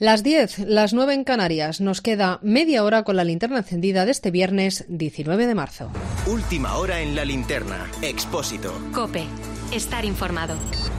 Las 10, las 9 en Canarias. Nos queda media hora con la linterna encendida de este viernes 19 de marzo. Última hora en la linterna. Expósito. COPE. Estar informado.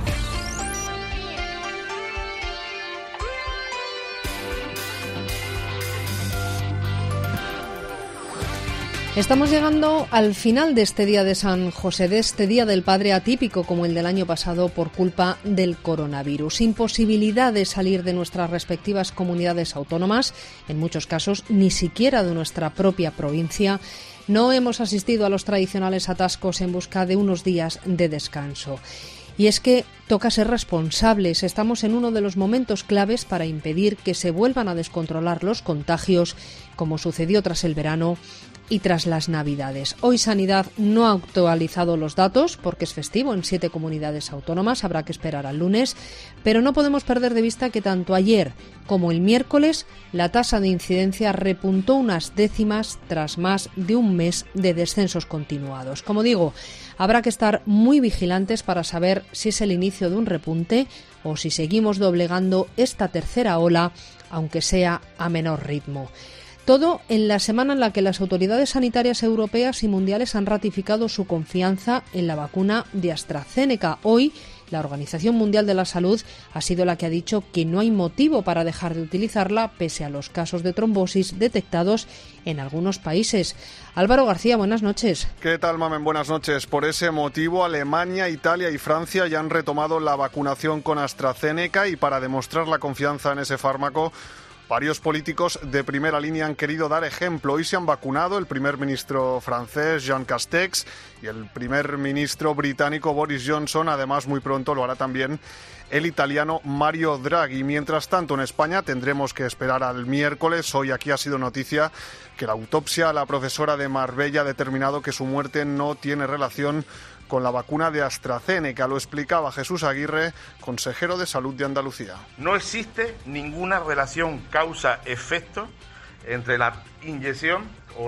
Estamos llegando al final de este día de San José, de este día del Padre atípico como el del año pasado por culpa del coronavirus. Imposibilidad de salir de nuestras respectivas comunidades autónomas, en muchos casos ni siquiera de nuestra propia provincia. No hemos asistido a los tradicionales atascos en busca de unos días de descanso. Y es que toca ser responsables. Estamos en uno de los momentos claves para impedir que se vuelvan a descontrolar los contagios, como sucedió tras el verano y tras las Navidades. Hoy Sanidad no ha actualizado los datos porque es festivo en 7 comunidades autónomas, habrá que esperar al lunes, pero no podemos perder de vista que tanto ayer como el miércoles la tasa de incidencia repuntó unas décimas tras más de un mes de descensos continuados. Como digo, habrá que estar muy vigilantes para saber si es el inicio de un repunte o si seguimos doblegando esta tercera ola, aunque sea a menor ritmo. Todo en la semana en la que las autoridades sanitarias europeas y mundiales han ratificado su confianza en la vacuna de AstraZeneca. Hoy, la Organización Mundial de la Salud ha sido la que ha dicho que no hay motivo para dejar de utilizarla pese a los casos de trombosis detectados en algunos países. Álvaro García, buenas noches. ¿Qué tal, Mamen? Buenas noches. Por ese motivo, Alemania, Italia y Francia ya han retomado la vacunación con AstraZeneca y para demostrar la confianza en ese fármaco, varios políticos de primera línea han querido dar ejemplo. Hoy se han vacunado el primer ministro francés, Jean Castex, y el primer ministro británico, Boris Johnson. Además, muy pronto lo hará también el italiano Mario Draghi. Mientras tanto, en España tendremos que esperar al miércoles. Hoy aquí ha sido noticia que la autopsia a la profesora de Marbella ha determinado que su muerte no tiene relación con la vacuna de AstraZeneca. Lo explicaba Jesús Aguirre, consejero de Salud de Andalucía. No existe ninguna relación causa-efecto entre la inyección o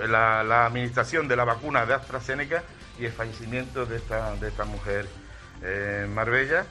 la administración de la vacuna de AstraZeneca y el fallecimiento de esta mujer en Marbella.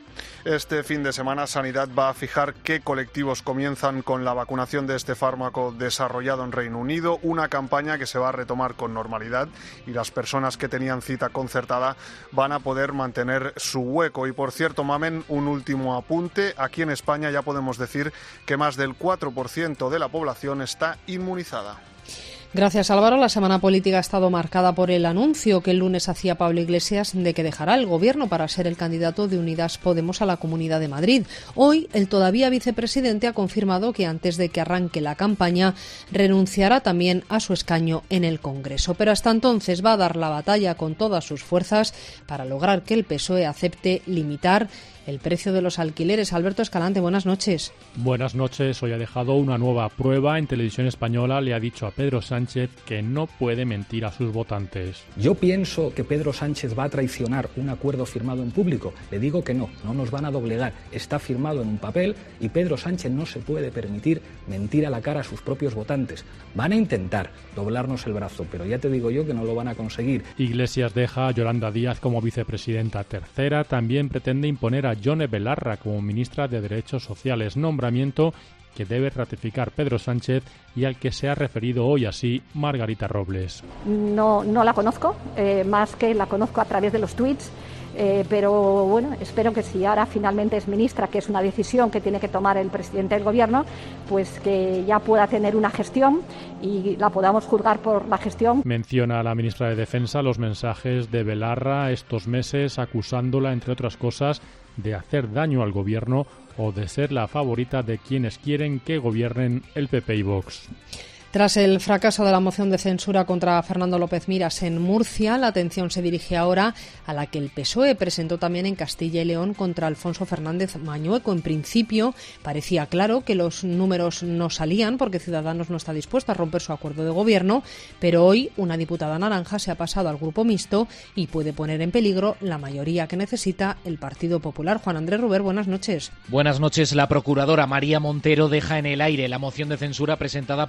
Este fin de semana Sanidad va a fijar qué colectivos comienzan con la vacunación de este fármaco desarrollado en Reino Unido, una campaña que se va a retomar con normalidad y las personas que tenían cita concertada van a poder mantener su hueco. Y por cierto, Mamen, un último apunte. Aquí en España ya podemos decir que más del 4% de la población está inmunizada. Gracias, Álvaro. La semana política ha estado marcada por el anuncio que el lunes hacía Pablo Iglesias de que dejará el gobierno para ser el candidato de Unidas Podemos a la Comunidad de Madrid. Hoy, el todavía vicepresidente ha confirmado que antes de que arranque la campaña renunciará también a su escaño en el Congreso. Pero hasta entonces va a dar la batalla con todas sus fuerzas para lograr que el PSOE acepte limitar el precio de los alquileres. Alberto Escalante, buenas noches. Buenas noches. Hoy ha dejado una nueva prueba en Televisión Española. Le ha dicho a Pedro Sánchez que no puede mentir a sus votantes. Yo pienso que Pedro Sánchez va a traicionar un acuerdo firmado en público. Le digo que no nos van a doblegar. Está firmado en un papel y Pedro Sánchez no se puede permitir mentir a la cara a sus propios votantes. Van a intentar doblarnos el brazo, pero ya te digo yo que no lo van a conseguir. Iglesias deja a Yolanda Díaz como vicepresidenta tercera. También pretende imponer a Yone Belarra como ministra de Derechos Sociales, nombramiento que debe ratificar Pedro Sánchez y al que se ha referido hoy así Margarita Robles. No la conozco, más que la conozco a través de los tuits, pero bueno, espero que si ahora finalmente es ministra, que es una decisión que tiene que tomar el presidente del gobierno, pues que ya pueda tener una gestión y la podamos juzgar por la gestión. Menciona la ministra de Defensa los mensajes de Belarra estos meses acusándola, entre otras cosas, de hacer daño al gobierno o de ser la favorita de quienes quieren que gobiernen el PP y Vox. Tras el fracaso de la moción de censura contra Fernando López Miras en Murcia, la atención se dirige ahora a la que el PSOE presentó también en Castilla y León contra Alfonso Fernández Mañueco. En principio parecía claro que los números no salían porque Ciudadanos no está dispuesto a romper su acuerdo de gobierno, pero hoy una diputada naranja se ha pasado al grupo mixto y puede poner en peligro la mayoría que necesita el Partido Popular. Juan Andrés Ruber, buenas noches. Buenas noches. La procuradora María Montero deja en el aire la moción de censura presentada por el PSOE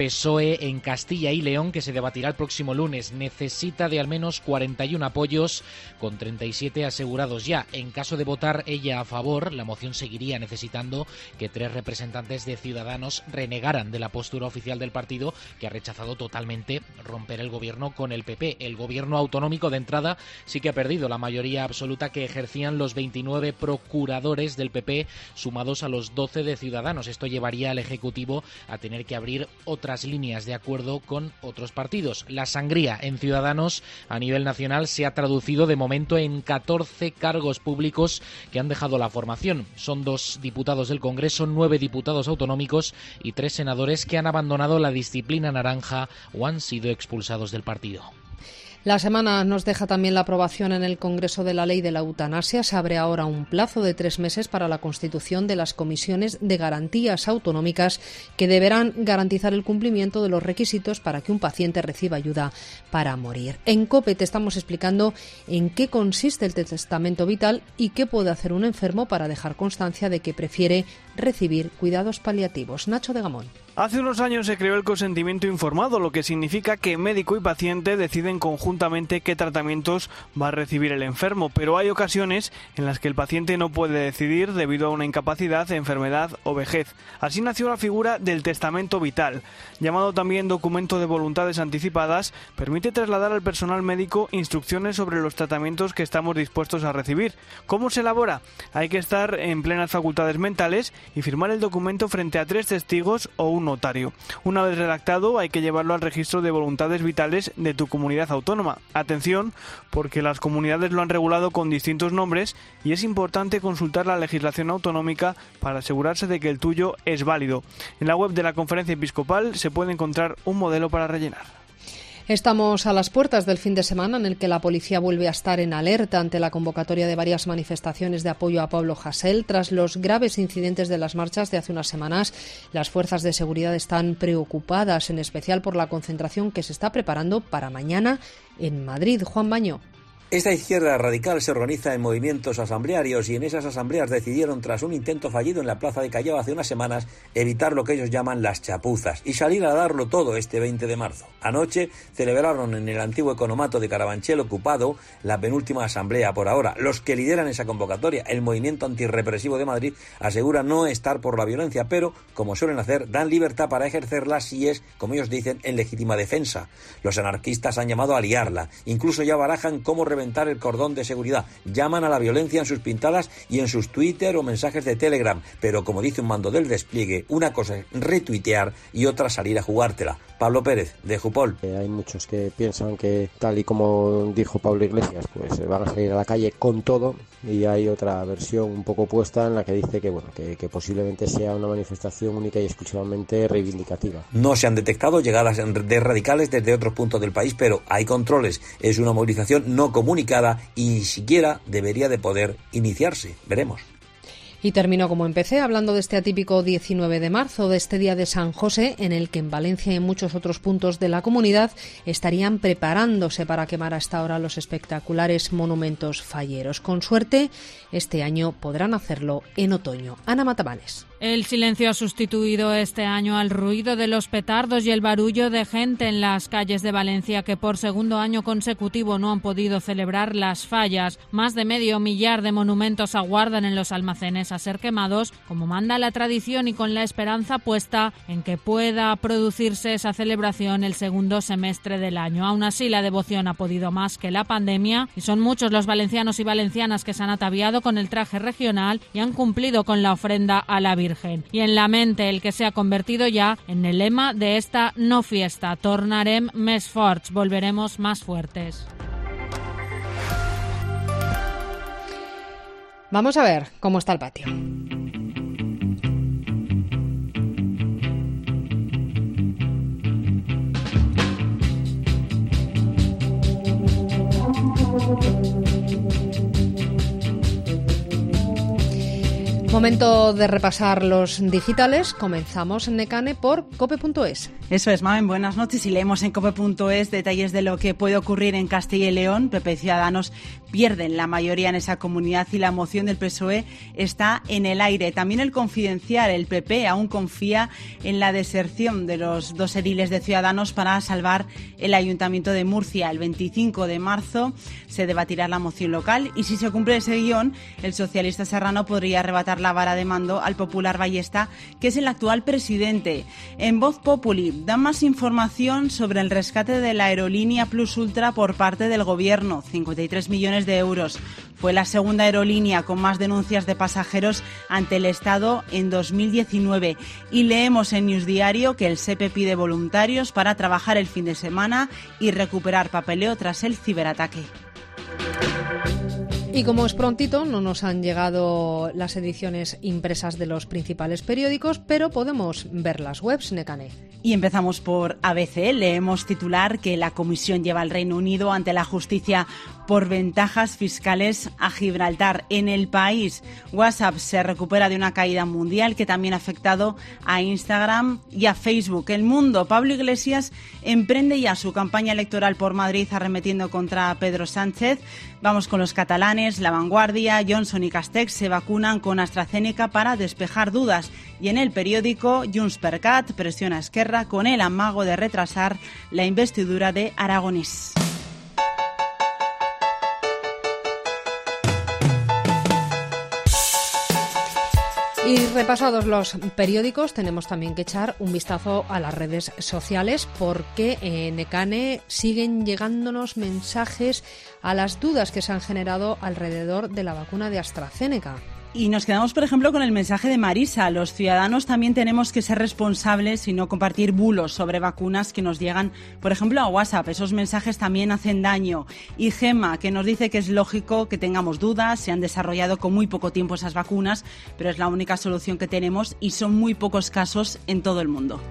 PSOE en Castilla y León, que se debatirá el próximo lunes. Necesita de al menos 41 apoyos, con 37 asegurados ya. En caso de votar ella a favor, la moción seguiría necesitando que 3 representantes de Ciudadanos renegaran de la postura oficial del partido, que ha rechazado totalmente romper el gobierno con el PP. El gobierno autonómico de entrada sí que ha perdido la mayoría absoluta que ejercían los 29 procuradores del PP, sumados a los 12 de Ciudadanos. Esto llevaría al Ejecutivo a tener que abrir otras líneas de acuerdo con otros partidos. La sangría en Ciudadanos a nivel nacional se ha traducido de momento en 14 cargos públicos que han dejado la formación. Son 2 diputados del Congreso, 9 diputados autonómicos y 3 senadores que han abandonado la disciplina naranja o han sido expulsados del partido. La semana nos deja también la aprobación en el Congreso de la ley de la eutanasia. Se abre ahora un plazo de 3 meses para la constitución de las comisiones de garantías autonómicas que deberán garantizar el cumplimiento de los requisitos para que un paciente reciba ayuda para morir. En COPE te estamos explicando en qué consiste el testamento vital y qué puede hacer un enfermo para dejar constancia de que prefiere recibir cuidados paliativos. Nacho de Gamón. Hace unos años se creó el consentimiento informado, lo que significa que médico y paciente deciden conjuntamente qué tratamientos va a recibir el enfermo, pero hay ocasiones en las que el paciente no puede decidir debido a una incapacidad, enfermedad o vejez. Así nació la figura del testamento vital, llamado también documento de voluntades anticipadas. Permite trasladar al personal médico instrucciones sobre los tratamientos que estamos dispuestos a recibir. ¿Cómo se elabora? Hay que estar en plenas facultades mentales y firmar el documento frente a 3 testigos o un notario. Una vez redactado, hay que llevarlo al registro de voluntades vitales de tu comunidad autónoma. Atención, porque las comunidades lo han regulado con distintos nombres y es importante consultar la legislación autonómica para asegurarse de que el tuyo es válido. En la web de la Conferencia Episcopal se puede encontrar un modelo para rellenar. Estamos a las puertas del fin de semana en el que la policía vuelve a estar en alerta ante la convocatoria de varias manifestaciones de apoyo a Pablo Hasél. Tras los graves incidentes de las marchas de hace unas semanas, las fuerzas de seguridad están preocupadas, en especial por la concentración que se está preparando para mañana en Madrid. Juan Baño. Esta izquierda radical se organiza en movimientos asamblearios y en esas asambleas decidieron, tras un intento fallido en la plaza de Callao hace unas semanas, evitar lo que ellos llaman las chapuzas y salir a darlo todo este 20 de marzo. Anoche celebraron en el antiguo economato de Carabanchel ocupado la penúltima asamblea por ahora. Los que lideran esa convocatoria, el Movimiento Antirrepresivo de Madrid, asegura no estar por la violencia, pero, como suelen hacer, dan libertad para ejercerla si es, como ellos dicen, en legítima defensa. Los anarquistas han llamado a liarla, incluso ya barajan cómo reventar el cordón de seguridad. Llaman a la violencia en sus pintadas y en sus Twitter o mensajes de Telegram, pero como dice un mando del despliegue, una cosa es retuitear y otra salir a jugártela. Pablo Pérez, de Jupol. Hay muchos que piensan que, tal y como dijo Pablo Iglesias, pues van a salir a la calle con todo, y hay otra versión un poco opuesta en la que dice que, bueno, que posiblemente sea una manifestación única y exclusivamente reivindicativa. No se han detectado llegadas de radicales desde otros puntos del país, pero hay controles. Es una movilización no comunicada y ni siquiera debería de poder iniciarse. Veremos. Y termino como empecé, hablando de este atípico 19 de marzo, de este día de San José, en el que en Valencia y en muchos otros puntos de la comunidad estarían preparándose para quemar a esta hora los espectaculares monumentos falleros. Con suerte, este año podrán hacerlo en otoño. Ana Matabanes. El silencio ha sustituido este año al ruido de los petardos y el barullo de gente en las calles de Valencia que por segundo año consecutivo no han podido celebrar las fallas. Más de 500.000 de monumentos aguardan en los almacenes a ser quemados, como manda la tradición, y con la esperanza puesta en que pueda producirse esa celebración el segundo semestre del año. Aún así, la devoción ha podido más que la pandemia y son muchos los valencianos y valencianas que se han ataviado con el traje regional y han cumplido con la ofrenda a la Virgen. Y en la mente el que se ha convertido ya en el lema de esta no fiesta: tornarem més forts, volveremos más fuertes. Vamos a ver cómo está el patio. Momento de repasar los digitales. Comenzamos en Nekane por cope.es. Eso es, Mamen, buenas noches. Y leemos en cope.es detalles de lo que puede ocurrir en Castilla y León. PP y Ciudadanos pierden la mayoría en esa comunidad y la moción del PSOE está en el aire. También el Confidencial, el PP aún confía en la deserción de los 2 ediles de Ciudadanos para salvar el Ayuntamiento de Murcia. El 25 de marzo se debatirá la moción local y si se cumple ese guión, el socialista Serrano podría arrebatar la vara de mando al popular Ballesta, que es el actual presidente. En Voz Populi dan más información sobre el rescate de la aerolínea Plus Ultra por parte del Gobierno, 53 millones de euros. Fue la segunda aerolínea con más denuncias de pasajeros ante el Estado en 2019. Y leemos en News Diario que el SEPE pide voluntarios para trabajar el fin de semana y recuperar papeleo tras el ciberataque. Y como es prontito, no nos han llegado las ediciones impresas de los principales periódicos, pero podemos ver las webs, Nekane. Y empezamos por ABC. Leemos titular que la Comisión lleva al Reino Unido ante la justicia por ventajas fiscales a Gibraltar. En El País, WhatsApp se recupera de una caída mundial que también ha afectado a Instagram y a Facebook. El Mundo, Pablo Iglesias emprende ya su campaña electoral por Madrid arremetiendo contra Pedro Sánchez. Vamos con los catalanes, La Vanguardia, Johnson y Castex se vacunan con AstraZeneca para despejar dudas. Y en El Periódico, JxCat presiona a Esquerra con el amago de retrasar la investidura de Aragonés. Y repasados los periódicos, tenemos también que echar un vistazo a las redes sociales porque en Nekane siguen llegándonos mensajes a las dudas que se han generado alrededor de la vacuna de AstraZeneca. Y nos quedamos, por ejemplo, con el mensaje de Marisa. Los ciudadanos también tenemos que ser responsables y no compartir bulos sobre vacunas que nos llegan, por ejemplo, a WhatsApp. Esos mensajes también hacen daño. Y Gemma, que nos dice que es lógico que tengamos dudas, se han desarrollado con muy poco tiempo esas vacunas, pero es la única solución que tenemos y son muy pocos casos en todo el mundo.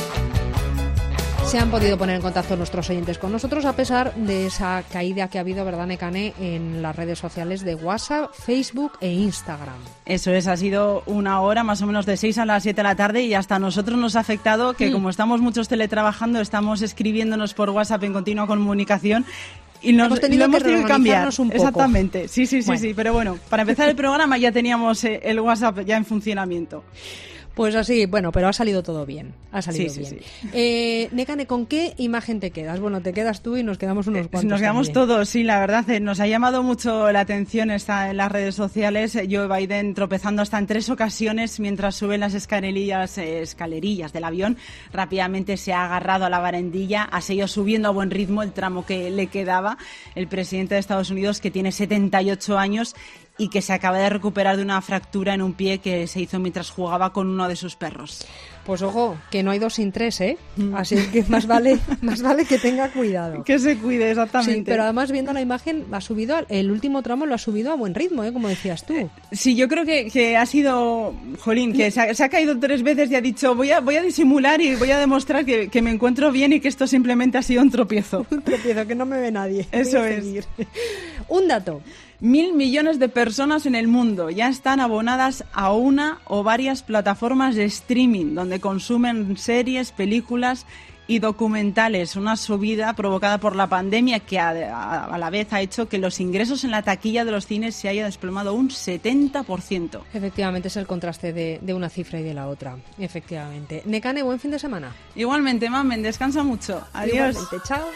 Se han podido poner en contacto nuestros oyentes con nosotros a pesar de esa caída que ha habido, ¿verdad, Nekane?, en las redes sociales de WhatsApp, Facebook e Instagram. Eso es, ha sido una hora más o menos de 6 a las 7 de la tarde y hasta a nosotros nos ha afectado que como estamos muchos teletrabajando, estamos escribiéndonos por WhatsApp en continua comunicación. Y hemos tenido que cambiar un poco. Exactamente, sí, pero bueno, para empezar el programa ya teníamos el WhatsApp ya en funcionamiento. Pues así, bueno, pero ha salido todo bien. Ha salido bien. Sí. Nekane, ¿con qué imagen te quedas? Bueno, te quedas tú y nos quedamos unos cuantos. Nos quedamos también. Todos, sí, la verdad. Nos ha llamado mucho la atención en las redes sociales. Joe Biden tropezando hasta en 3 ocasiones mientras sube las escalerillas del avión. Rápidamente se ha agarrado a la barandilla, ha seguido subiendo a buen ritmo el tramo que le quedaba. El presidente de Estados Unidos, que tiene 78 años y que se acaba de recuperar de una fractura en un pie que se hizo mientras jugaba con uno de sus perros. Pues ojo, que no hay 2 sin 3, ¿eh? Así que más vale que tenga cuidado. Que se cuide, exactamente. Sí, pero además viendo la imagen, el último tramo lo ha subido a buen ritmo, ¿eh? Como decías tú. Sí, yo creo que ha sido, jolín, que se ha caído 3 veces y ha dicho, voy a disimular y voy a demostrar que me encuentro bien y que esto simplemente ha sido un tropiezo. Un tropiezo, que no me ve nadie. Eso es. Un dato. 1.000 millones de personas en el mundo ya están abonadas a una o varias plataformas de streaming donde consumen series, películas y documentales. Una subida provocada por la pandemia que a la vez ha hecho que los ingresos en la taquilla de los cines se haya desplomado un 70%. Efectivamente, es el contraste de una cifra y de la otra. Efectivamente. Nekane, buen fin de semana. Igualmente, mamen, descansa mucho. Adiós. Igualmente, chao.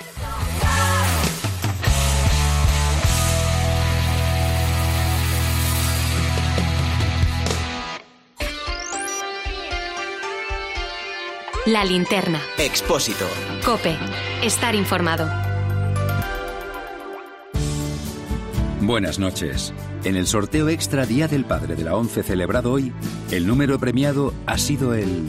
La linterna. Expósito. COPE. Estar informado. Buenas noches. En el sorteo extra Día del Padre de la ONCE celebrado hoy, el número premiado ha sido el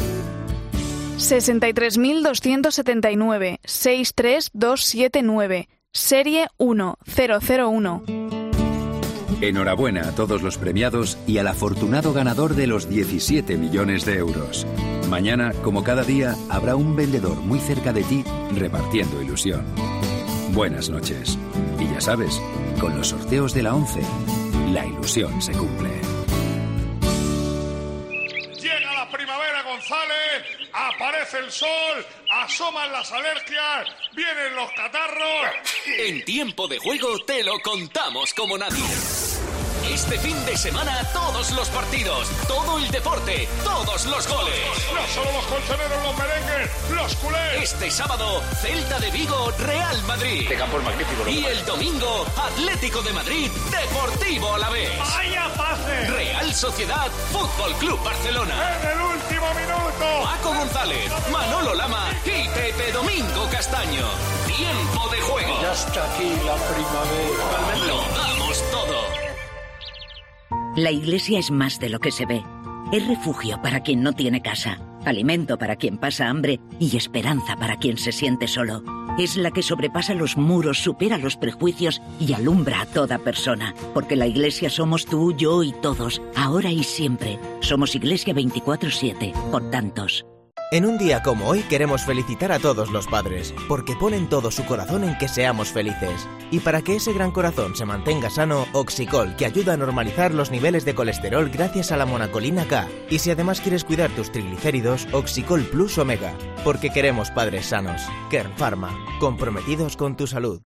63.279 63279, serie 1001. Enhorabuena a todos los premiados y al afortunado ganador de los 17 millones de euros. Mañana, como cada día, habrá un vendedor muy cerca de ti repartiendo ilusión. Buenas noches. Y ya sabes, con los sorteos de la ONCE, la ilusión se cumple. Llega la primavera González, aparece el sol, asoman las alergias, vienen los catarros. En Tiempo de Juego te lo contamos como nadie. Este fin de semana todos los partidos, todo el deporte, todos los goles. No solo los colchoneros, los merengues, los culés. Este sábado, Celta de Vigo, Real Madrid. Este campo es magnífico. Y el domingo, Atlético de Madrid, Deportivo Alavés. ¡Vaya pase! Real Sociedad, Fútbol Club Barcelona. En el último minuto. Paco González, Manolo Lama y Pepe Domingo Castaño. Tiempo de Juego. Ya está aquí la primavera. Lo damos todo. La iglesia es más de lo que se ve. Es refugio para quien no tiene casa, alimento para quien pasa hambre y esperanza para quien se siente solo. Es la que sobrepasa los muros, supera los prejuicios y alumbra a toda persona. Porque la iglesia somos tú, yo y todos, ahora y siempre. Somos Iglesia 24/7, por tantos. En un día como hoy queremos felicitar a todos los padres, porque ponen todo su corazón en que seamos felices. Y para que ese gran corazón se mantenga sano, Oxicol, que ayuda a normalizar los niveles de colesterol gracias a la monacolina K. Y si además quieres cuidar tus triglicéridos, Oxicol Plus Omega, porque queremos padres sanos. Kern Pharma, comprometidos con tu salud.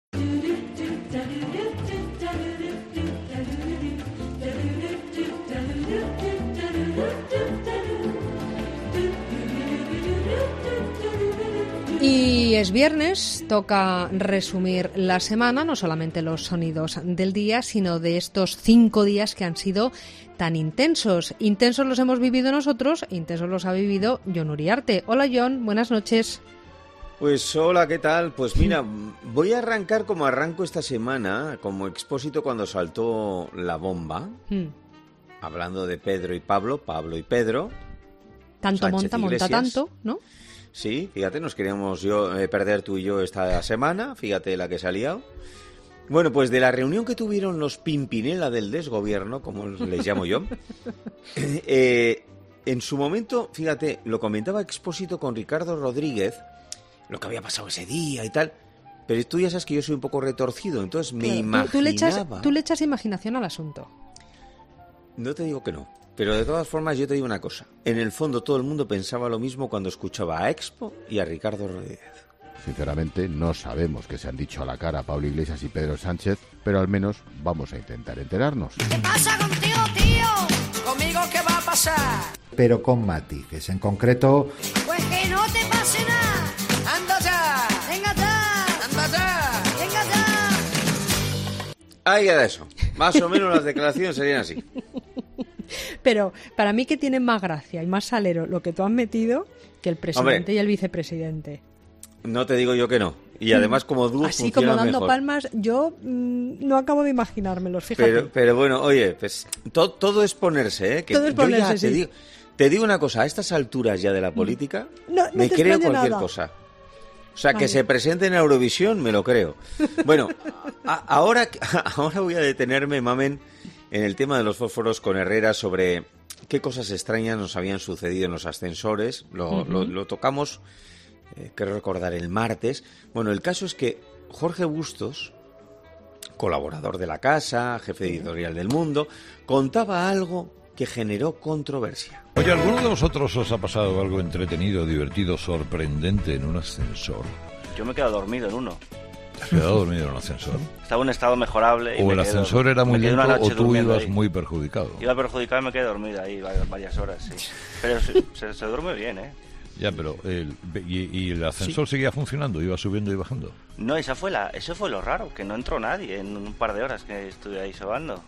Y es viernes, toca resumir la semana, no solamente los sonidos del día, sino de estos 5 días que han sido tan intensos. Intensos los hemos vivido nosotros, intensos los ha vivido Jon Uriarte. Hola Jon, buenas noches. Pues hola, ¿qué tal? Pues mira, voy a arrancar como arranco esta semana, como Expósito cuando saltó la bomba, hablando de Pedro y Pablo, Pablo y Pedro. Tanto Sánchez monta tanto, ¿no? Sí, fíjate, nos queríamos perder tú y yo esta semana, fíjate la que se ha liado. Bueno, pues de la reunión que tuvieron los Pimpinela del desgobierno, como les llamo yo, en su momento, fíjate, lo comentaba Expósito con Ricardo Rodríguez, lo que había pasado ese día y tal, pero tú ya sabes que yo soy un poco retorcido, entonces me imaginaba... Tú le echas imaginación al asunto. No te digo que no. Pero de todas formas yo te digo una cosa. En el fondo todo el mundo pensaba lo mismo cuando escuchaba a Expo y a Ricardo Rodríguez. Sinceramente no sabemos qué se han dicho a la cara Pablo Iglesias y Pedro Sánchez, pero al menos vamos a intentar enterarnos. ¿Qué pasa contigo, tío? ¿Conmigo qué va a pasar? Pero con matices. En concreto... Pues que no te pase nada. ¡Anda ya! ¡Venga ya! ¡Anda ya! ¡Venga ya! Ahí era eso. Más o menos las declaraciones serían así. Pero para mí que tiene más gracia y más salero lo que tú has metido que el presidente. Hombre, y el vicepresidente. No te digo yo que no. Y además como dúo así como dando mejor. Palmas, yo no acabo de imaginármelos, fíjate. Pero bueno, oye, pues todo es ponerse, ¿eh? Que todo es ponerse, sí. Te digo una cosa, a estas alturas ya de la política, me creo cualquier cosa. O sea, que se presente en Eurovisión, me lo creo. Bueno, ahora voy a detenerme, mamen, en el tema de los fósforos con Herrera sobre qué cosas extrañas nos habían sucedido en los ascensores. Lo tocamos, creo recordar, el martes. Bueno, el caso es que Jorge Bustos, colaborador de la casa, jefe editorial del Mundo, contaba algo que generó controversia. Oye, ¿alguno de vosotros os ha pasado algo entretenido, divertido, sorprendente en un ascensor? Yo me he quedado dormido en uno. ¿Te has quedado dormido en un ascensor? Estaba en un estado mejorable. Y o el ascensor era muy lento o tú ibas muy perjudicado. Iba perjudicado y me quedé dormido ahí varias horas, sí. Pero se duerme bien, ¿eh? Ya, pero ¿y el ascensor seguía funcionando? ¿Iba subiendo y bajando? No, eso fue lo raro, que no entró nadie en un par de horas que estuve ahí sobando.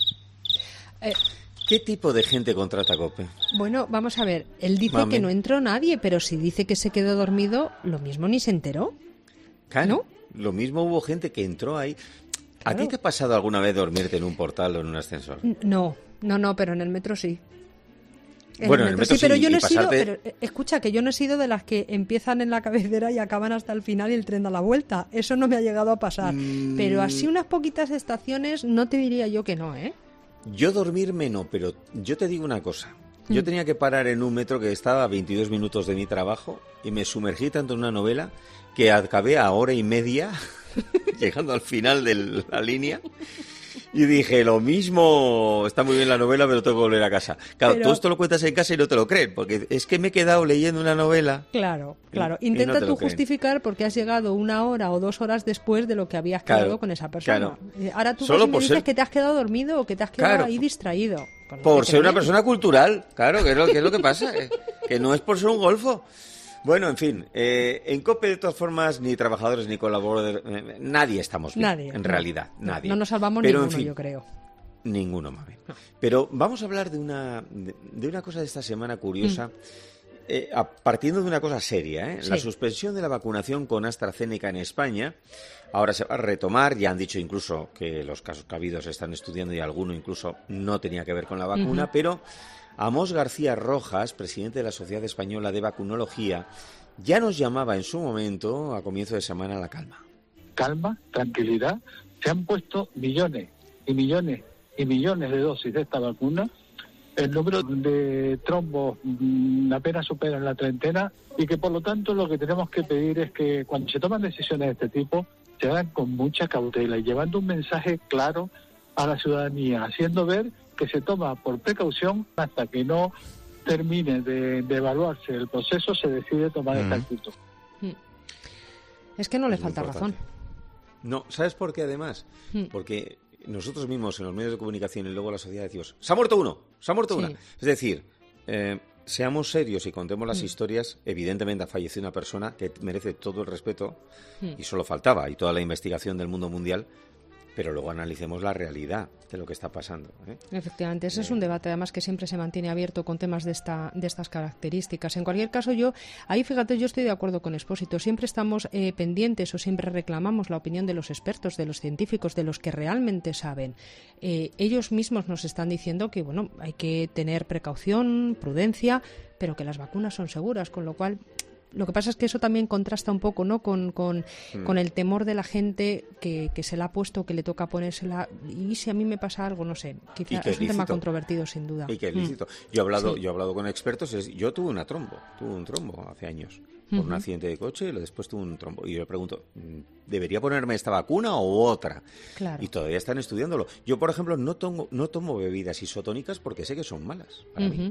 ¿Qué tipo de gente contrata COPE? Bueno, vamos a ver, él dice que no entró nadie, pero si dice que se quedó dormido, lo mismo ni se enteró. Claro, ¿no? Lo mismo hubo gente que entró ahí. Claro. ¿A ti te ha pasado alguna vez dormirte en un portal o en un ascensor? No, pero en el metro sí. Bueno, en el metro sí, pero yo no he sido, pero escucha, que yo no he sido de las que empiezan en la cabecera y acaban hasta el final y el tren da la vuelta. Eso no me ha llegado a pasar. Pero así unas poquitas estaciones no te diría yo que no, ¿eh? Yo dormirme no, pero yo te digo una cosa. Yo tenía que parar en un metro que estaba a 22 minutos de mi trabajo y me sumergí tanto en una novela que acabé a hora y media llegando al final de la línea Y dije, lo mismo, está muy bien la novela, pero tengo que volver a casa. Claro, tú esto lo cuentas en casa y no te lo creen, porque es que me he quedado leyendo una novela. Claro. Intenta tú justificar porque has llegado 1 hora o 2 horas después de lo que habías quedado con esa persona. Ahora tú me dices que te has quedado dormido o que te has quedado ahí distraído. Por ser una persona cultural, claro, que es lo que pasa, que no es por ser un golfo. Bueno, en fin, en COPE de todas formas ni trabajadores ni colaboradores, nadie estamos bien, en realidad, nadie. No nos salvamos pero, ninguno, en fin, yo creo. Ninguno, mami. No. Pero vamos a hablar de una cosa de esta semana curiosa, partiendo de una cosa seria, la suspensión de la vacunación con AstraZeneca en España. Ahora se va a retomar, ya han dicho incluso que los casos que ha habido se están estudiando y alguno incluso no tenía que ver con la vacuna, pero Amós García Rojas, presidente de la Sociedad Española de Vacunología, ya nos llamaba en su momento, a comienzo de semana, a la calma. Calma, tranquilidad. Se han puesto millones y millones y millones de dosis de esta vacuna. El número de trombos apenas supera la 30 y que por lo tanto lo que tenemos que pedir es que cuando se toman decisiones de este tipo se hagan con mucha cautela y llevando un mensaje claro a la ciudadanía, haciendo ver que se toma por precaución hasta que no termine de evaluarse el proceso, se decide tomar esta actitud. Es que no le falta razón. No, ¿sabes por qué además? Porque nosotros mismos en los medios de comunicación y luego la sociedad decimos, ¡se ha muerto uno! ¡Se ha muerto una! Es decir, seamos serios y contemos las historias. Evidentemente ha fallecido una persona que merece todo el respeto y solo faltaba, y toda la investigación del mundo mundial. Pero luego analicemos la realidad de lo que está pasando. Efectivamente, ese es un debate además que siempre se mantiene abierto con temas de estas características. En cualquier caso, yo estoy de acuerdo con Expósito. Siempre estamos pendientes o siempre reclamamos la opinión de los expertos, de los científicos, de los que realmente saben. Ellos mismos nos están diciendo que hay que tener precaución, prudencia, pero que las vacunas son seguras, con lo cual... Lo que pasa es que eso también contrasta un poco, ¿no? Con el temor de la gente que se la ha puesto, que le toca ponérsela. Y si a mí me pasa algo, no sé. Quizá es un tema controvertido, sin duda. Y que es lícito. Yo he hablado con expertos. Yo tuve un trombo hace años por un accidente de coche y después tuve un trombo. Y yo le pregunto, ¿debería ponerme esta vacuna o otra? Claro. Y todavía están estudiándolo. Yo, por ejemplo, no tomo bebidas isotónicas porque sé que son malas para mí.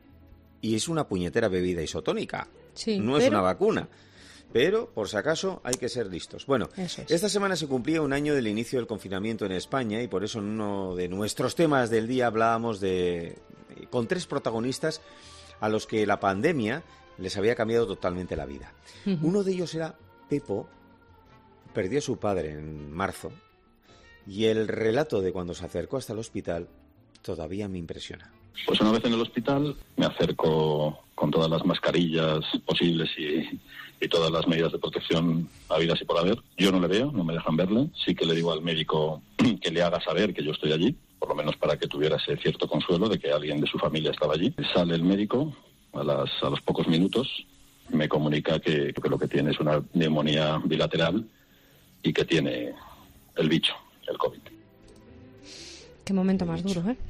Y es una puñetera bebida isotónica. No es una vacuna. Pero, por si acaso, hay que ser listos. Bueno, esta semana se cumplía 1 año del inicio del confinamiento en España y por eso en uno de nuestros temas del día hablábamos con 3 protagonistas a los que la pandemia les había cambiado totalmente la vida. Uno de ellos era Pepo, perdió a su padre en marzo y el relato de cuando se acercó hasta el hospital todavía me impresiona. Pues una vez en el hospital me acerco con todas las mascarillas posibles y todas las medidas de protección habidas y por haber. Yo no le veo, no me dejan verle. Sí que le digo al médico que le haga saber que yo estoy allí, por lo menos para que tuviera ese cierto consuelo de que alguien de su familia estaba allí. Sale el médico a los pocos minutos, me comunica que lo que tiene es una neumonía bilateral y que tiene el bicho, el COVID. Qué momento más duro, ¿eh?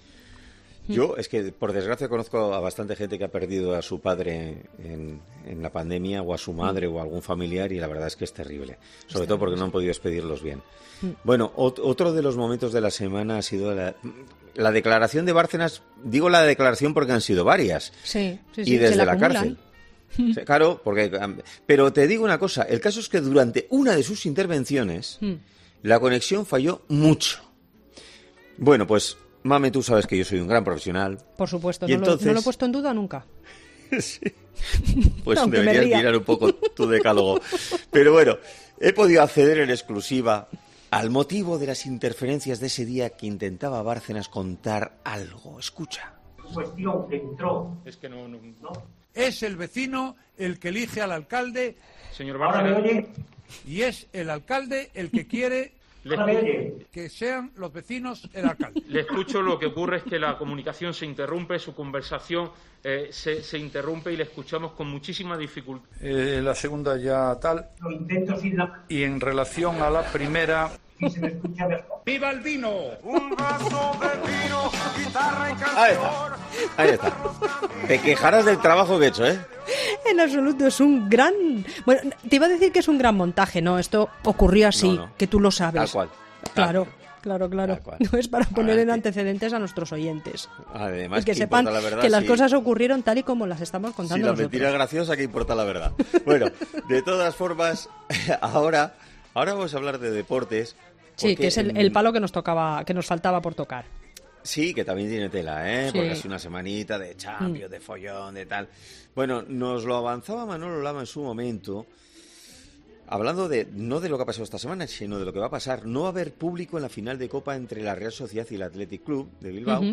Yo, es que por desgracia conozco a bastante gente que ha perdido a su padre en la pandemia o a su madre o a algún familiar y la verdad es que es terrible, sobre todo porque no han podido despedirlos bien. Bueno, otro de los momentos de la semana ha sido la declaración de Bárcenas. Digo la declaración porque han sido varias y desde la cárcel. Claro, pero te digo una cosa, el caso es que durante una de sus intervenciones la conexión falló mucho. Bueno, pues Mame, tú sabes que yo soy un gran profesional. Por supuesto, no lo he puesto en duda nunca. Sí. Pues deberías mirar un poco tu decálogo. Pero bueno, he podido acceder en exclusiva al motivo de las interferencias de ese día que intentaba Bárcenas contar algo. Escucha. Cuestión que entró. Es que no. Es el vecino el que elige al alcalde. Señor Bárcenas. ¿Ahora me oye? Y es el alcalde el que quiere que sean los vecinos el alcalde. Le escucho, lo que ocurre es que la comunicación se interrumpe, su conversación se interrumpe y le escuchamos con muchísima dificultad. La segunda ya tal. Lo intento sin la... Y en relación a la primera... Sí, se me escucha mejor. ¡Viva el vino! Un vaso de vino, guitarra en canción. Ahí está. Te quejarás del trabajo que he hecho, ¿eh? En absoluto, es un gran... Bueno, te iba a decir que es un gran montaje, ¿no? Esto ocurrió así, que tú lo sabes. Tal cual. Claro. Claro. No es para poner en antecedentes a nuestros oyentes. Además, y que sepan la verdad, que las cosas ocurrieron tal y como las estamos contando nosotros. nosotros. Si la mentira es graciosa, que importa la verdad. Bueno, de todas formas, ahora vamos a hablar de deportes. Sí, que es el palo que nos faltaba por tocar. Sí, que también tiene tela, Sí. Porque es una semanita de Champions, de follón, de tal. Bueno, nos lo avanzaba Manolo Lama en su momento, hablando no de lo que ha pasado esta semana, sino de lo que va a pasar. No va a haber público en la final de Copa entre la Real Sociedad y el Athletic Club de Bilbao.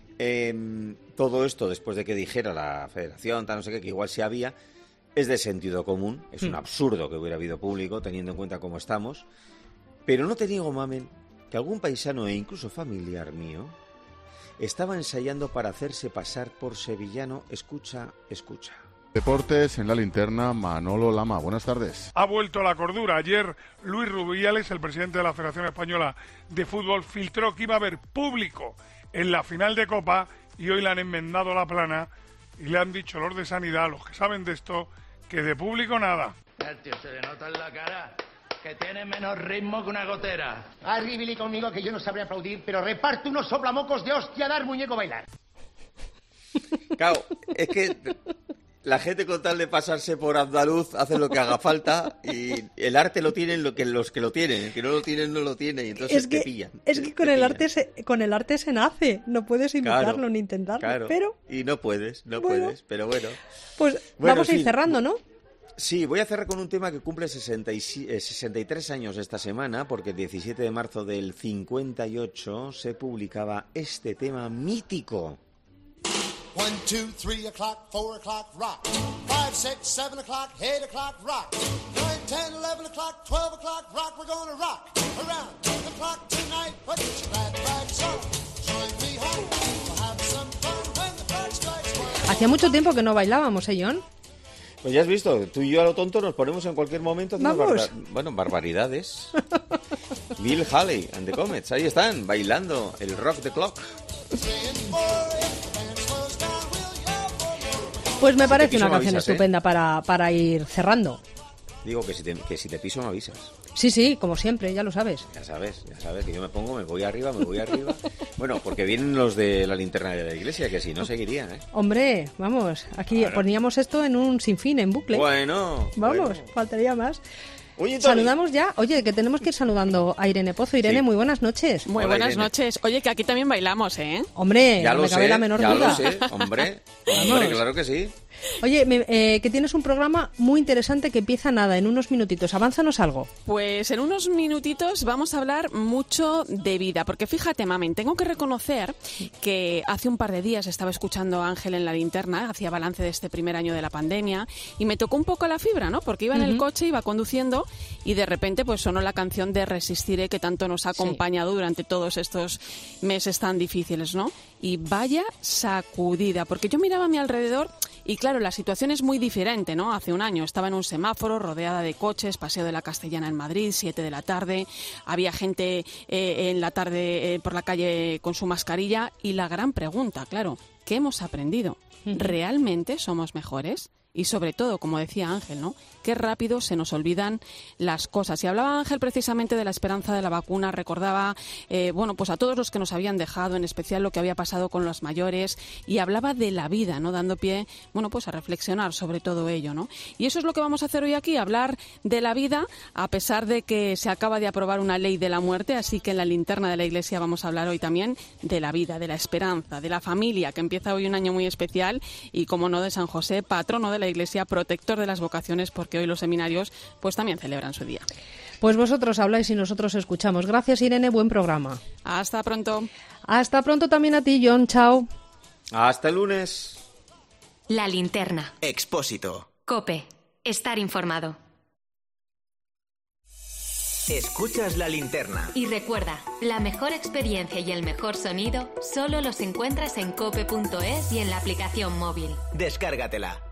Todo esto, después de que dijera la Federación, tal, no sé qué, que igual sí había, es de sentido común. Es un absurdo que hubiera habido público, teniendo en cuenta cómo estamos. Pero no te niego, Mamen, que algún paisano e incluso familiar mío estaba ensayando para hacerse pasar por sevillano. Escucha. Deportes en la linterna, Manolo Lama. Buenas tardes. Ha vuelto a la cordura. Ayer Luis Rubiales, el presidente de la Federación Española de Fútbol, filtró que iba a haber público en la final de Copa y hoy le han enmendado la plana y le han dicho los de Sanidad, los que saben de esto, que de público nada. El tío se le nota en la cara que tiene menos ritmo que una gotera. Arribili conmigo, que yo no sabré aplaudir, pero reparte unos soplamocos de hostia, dar muñeco bailar. Claro, es que la gente con tal de pasarse por andaluz hace lo que haga falta y el arte lo tienen los que lo tienen, el que no lo tienen no lo tiene y entonces te pillan. Es que con el arte se nace, no puedes imitarlo ni intentarlo, claro. Pero... Y no puedes, pero bueno. Pues vamos a ir cerrando, ¿no? Sí, voy a cerrar con un tema que cumple 63 años esta semana, porque el 17 de marzo del 58 se publicaba este tema mítico. 1, 2, 3 o'clock, 4 o'clock, rock. 5, 6, 7 o'clock, 8 o'clock, rock. 9, 10, 11 o'clock, 12 o'clock, rock. We're gonna rock around the clock tonight. Put your glad rags on. Join me home. We'll have some fun when the clock strikes 1. Hacía mucho tiempo que no bailábamos, John. Pues ya has visto, tú y yo a lo tonto nos ponemos en cualquier momento haciendo barbaridades. Bill Haley and the Comets, ahí están, bailando el Rock the Clock. Pues me parece una canción estupenda para ir cerrando. Digo que si te piso me avisas. Sí, como siempre, ya lo sabes. Ya sabes, que yo me voy arriba. Bueno, porque vienen los de la linterna de la iglesia, que si no seguirían, ¿eh? Hombre, vamos, aquí poníamos esto en un sinfín, en bucle. Bueno. Faltaría más. Oye, saludamos ya. Oye, que tenemos que ir saludando a Irene Pozo. Irene, muy buenas noches. Muy Hola, buenas Irene. noches. Oye, que aquí también bailamos, ¿eh? Hombre, ya no me cabe la menor duda. Ya lo sé, hombre, claro que sí. Oye, que tienes un programa muy interesante que empieza en unos minutitos. Avánzanos algo. Pues en unos minutitos vamos a hablar mucho de vida, porque fíjate, Mamen, tengo que reconocer que hace un par de días estaba escuchando a Ángel en la linterna, hacía balance de este primer año de la pandemia, y me tocó un poco la fibra, ¿no? Porque iba en el coche, iba conduciendo, y de repente pues sonó la canción de Resistiré, que tanto nos ha acompañado durante todos estos meses tan difíciles, ¿no? Y vaya sacudida, porque yo miraba a mi alrededor y claro, la situación es muy diferente, ¿no? Hace un año estaba en un semáforo rodeada de coches, Paseo de la Castellana en Madrid, 7 de la tarde, había gente en la tarde por la calle con su mascarilla y la gran pregunta, claro, ¿qué hemos aprendido? ¿Realmente somos mejores? Y sobre todo, como decía Ángel, ¿no? Qué rápido se nos olvidan las cosas. Y hablaba Ángel precisamente de la esperanza de la vacuna, recordaba, pues a todos los que nos habían dejado, en especial lo que había pasado con los mayores, y hablaba de la vida, ¿no? Dando pie, pues a reflexionar sobre todo ello, ¿no? Y eso es lo que vamos a hacer hoy aquí, hablar de la vida, a pesar de que se acaba de aprobar una ley de la muerte, así que en la linterna de la Iglesia vamos a hablar hoy también de la vida, de la esperanza, de la familia, que empieza hoy un año muy especial, y como no, de San José, patrono de la Iglesia, protector de las vocaciones, porque hoy los seminarios pues también celebran su día. Pues vosotros habláis y nosotros escuchamos. Gracias, Irene, buen programa. Hasta pronto. Hasta pronto también a ti, John. Chao. Hasta el lunes. La linterna. Expósito. COPE. Estar informado. Escuchas la linterna. Y recuerda, la mejor experiencia y el mejor sonido solo los encuentras en cope.es y en la aplicación móvil. Descárgatela.